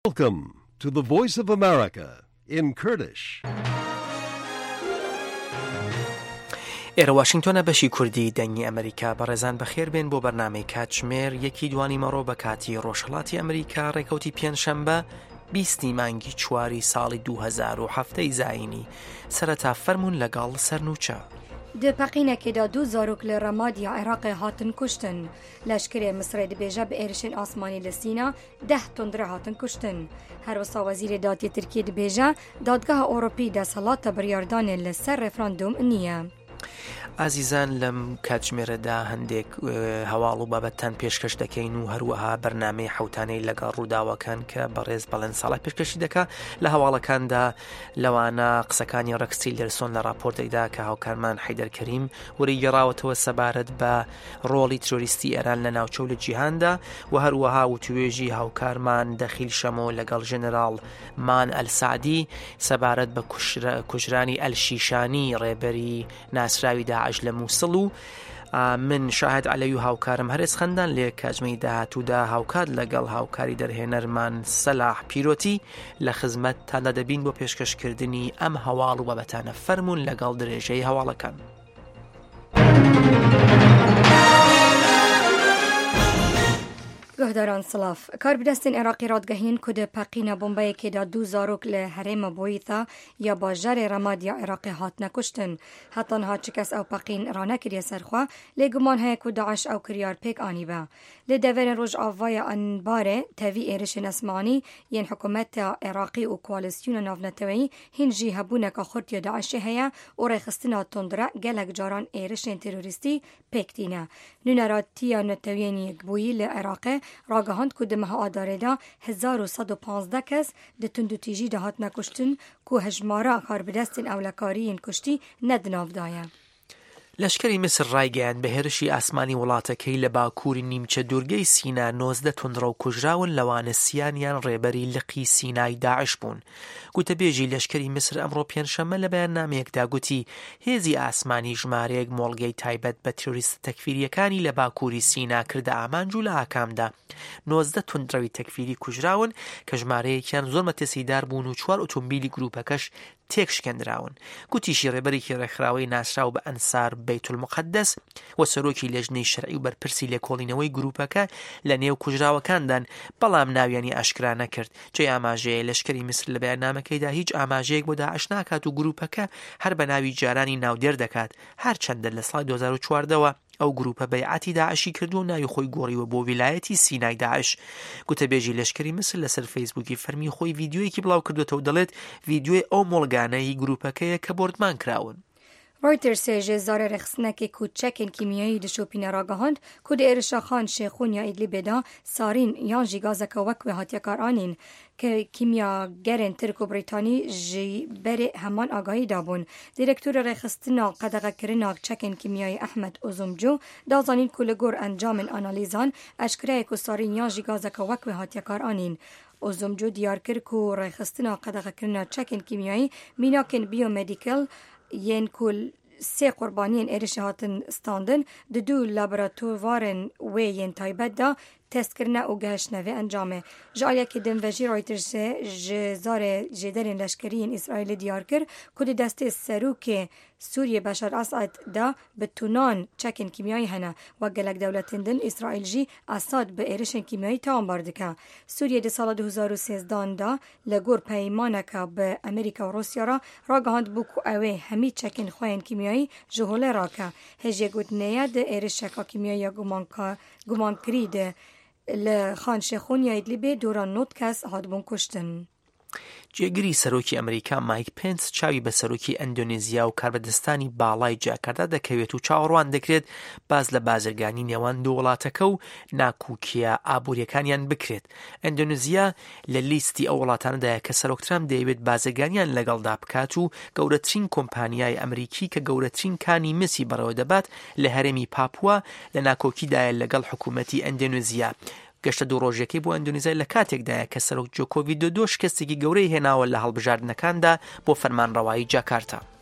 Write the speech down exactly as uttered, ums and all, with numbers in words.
Welcome to the Voice of America in Kurdish. ئێرە واشنگتۆنە بەشی کوردی دەنگی ئەمریکا بەڕێزان بەخێر بێن بۆ بەرنامەی کاتژمێر یەکی دوانی مەڕۆ بە کاتی ڕۆژهەڵاتی ئەمریکا ڕێکەوتی پێنجشەمبە بیستی مانگی چواری ساڵی دوو هەزار و هەفتەی زاینی سەرەتا فەرموون لەگەڵ سەرنووچە. د پەقینەکێدا دوو زارۆک لە ڕەمادی عێراقی هاتن کوشتن. لەشکرێ مسرێ دەبێژە بە ئێرشên ئاسمانی لە سینا دeh تندرە هاتن کوشتن. هەروەسا وەزیرê دادیە تورکیە دەبێژە دادگەها ئۆڕۆپی دەسەڵاتە بڕیاردانێ لەسەر ڕێفراندۆم نییە. ئازیزان لەم کاتژمێرەدا هەندێک هەواڵ و بابەتان پێشکەش دەکەین و هەروەها بەرنامەی حوتانەی لەگەڵ ڕووداوەکان کە بەڕێز بەڵێن ساڵە پێشکەشی دەکا لە هەواڵەکاندا لەوانە قسەکانی ڕەکسی لەرسۆن لە راپۆرتێکدا کە هاوکارمان حەیدەر کەریم وەری گەڕاوەتەوە سەبارەت بە ڕۆڵی ترۆریستی ئێران لە ناوچەو لە جیهاندا و هەروەها وتوێژی هاوکارمان دەخیل شەمۆ لەگەڵ ژێنەراڵ مان ئەلسعدی سەبارەت بە کوژرانی ئەلشیشانی ڕێبەری ناسراوی داعش لە مووسڵ و من شاهد عەلەی و هاوکارم هەرێز خەندان لێ کاتژمەی داهاتوودا هاوکات لەگەڵ هاوکاری دەرهێنەرمان سەلاح پیرۆتی لە خزمەت تا لە دەبین بۆ پێشکەشکردنی ئەم هەواڵ و بابەتانە فەرموون لەگەڵ درێژەی هەواڵەکان. گهداران سلاف کاربدەستین عێراقی ڕادگەهین کو د پەقینە بۆمبەیەکێدا دوو زارۆک لە هەرێمە بۆیتا یا باژارێ ڕەمادیا عێراقی هاتنە کوشتن. هەتەنها چ کەس ئەو پەقین ڕانەکریە سەرخوا لێ گومان هەیە کو داعش ئەو کریار پێک ئانی بە. لە دەڤێرên ڕۆژئاڤایە ئەنبارێ تەوی ئێرشên ئەسمانی یەن حکوومەتە عێراقی و کوالسیونە ناونەتەوەیی هین jî hebûneka xurtiya Daişê heye û rêxistina tundra gelek caran êrişên terorîstî pêk tîne. Nûneratiya netewiyên yekbûyî li Iraqê راگهاند کو د مها آدارێدا هزار و سەد و پانزدە کەس د tundutîjî de hatine kuştin ku hejmara karbidestên ewlekariyên kuştî nedinavdaye. لەشکری مسر ڕایگەیان بە هێرشی ئاسمانی وڵاتەکەی لە باکووری نیمچە دوورگەی سینا نۆزدە توندڕە و کوژراون لەوانە سیانیان ڕێبەری لقی سینای داعش بوون. گوتەبێژی لەشکری مسر ئەمڕۆ پێنجشەممە لە بەیاننامەیەکدا گوتی هێزی ئاسمانی ژمارەیەک مۆڵگەی تایبەت بە تروریست تەکفیریەکانی لە باکووری سینا کردە ئامانج و لە ئاکامدا نۆزدە توندڕەوی تەکفیری کوژراون کە ژمارەیەکیان زۆر مەترسیدار بوون و چوار ئۆتۆمبیلی گروپەکەش تێک شکێنراون. گوتیشی ڕێبەرێکی ڕێکخراوەی ناسراو بە ئەنسار بەیت المقدس و سەرۆکی لەژنەی شەرعی و بەرپرسی لێکۆڵینەوەی گروپەکە لە نێو کوژراوەکاندان بەڵام ناویانی ئاشکرا نەکرد. جێی ئاماژەیە لەشکری مسر لە بەیاننامەکەیدا هیچ ئاماژەیەک بۆ داعش ناکات و گروپەکە هەر بە ناوی جارانی ناودێر دەکات. هەرچەندە لە ساڵی دوو هەزار و چواردەوە ئەو گروپە بەیعەتی داعشی کردو و ناوی خۆی گۆڕیوە بۆ ویلایەتی سینای داعش. گوتەبێژی لەشکری مسر لەسەر فەیسبووکی فەرمی خۆی ڤیدیۆیەکی بڵاو کردوێتەوە دەڵێت ڤیدیۆی ئەو مۆڵگانەی گروپەکەیە کە بۆردمان کراون. رویترز جزاره رخصنکی کوچکین کیمیایی دشوپینه راگهاند کود ارشا خان شیخون یا ایدلیبدا سارین یان جیگازک وک و هاتیا کارانین که کیمیاگرین ترک و بریتانی جی بری همان آگاهی دابون. دیرکتور رخصتنا قدغه کرنا چکین کیمیایی احمد اوزمجو دازانین کلگور انجام آنالیزان اشکره کو سارین یان جیگازک وک و هاتیا کارانین. اوزمجو دیار کرد کو رخصتنا قدغه کرنا چکین کیمیایی میناکن بیومدیکل ین کل سه قربانیان ارش هاتن استاندن د دو لابراتوارن و ین تایبت دا تست کرنا و گهشنوه انجامه. جالیا که دم وجی رایترز جزار جدرین لشکریین اسرائیل دیار کر کد دست سروک سوریه بشار اسد دا به تونان چکن کیمیایی هنه و گلک دولتندن اسرائیل جی اساد به ارشن کیمیایی تام باردکه. سوریه ده سال دو هزار و سیزده دا لگور پیمانکه به امریکا و روسیه را راگهاند بوکو اوه همی چکن خوین کیمیایی جهوله راکه. هجی گوت نیه ده ارشکا کیمیایی گمان کریده لخان شیخون یا ایدلیبی دوران نوت کس هادبون کشتن. جێگیری سەرۆکی ئەمریکا مایک پێنس چاوی بە سەرۆکی ئەندۆنێزیا و کاربەدەستانی باڵای جاکارتا دەکەوێت و چاوەڕوان دەکرێت باز لە بازرگانی نێوان دوو وڵاتەکە و ناکوکیە ئابوووریەکانیان بکرێت. ئەندۆنێزیا لە لیستی ئەو وڵاتانەدایە کە سەرۆک ترامپ دەیەوێت بازرگانیان لەگەڵدا بکات و گەورەترین کۆمپانیای ئەمریکی کە گەورەترین کانی مسی بەڕەوە دەبات لە هەرێمی پاپووە لە ناکۆکیدایە لەگەڵ حکوومەتی ئەندۆنێزیا. گەشتە دوو ڕۆژەکەی بۆ ئەندۆنێزیا لە کاتێکدایە کە سەرۆک جۆکۆ ڤیدۆدۆ شکستێکی گەورەی هێناوە لە هەڵبژاردنەکاندا بۆ فەرمانڕەوایی جاکارتا.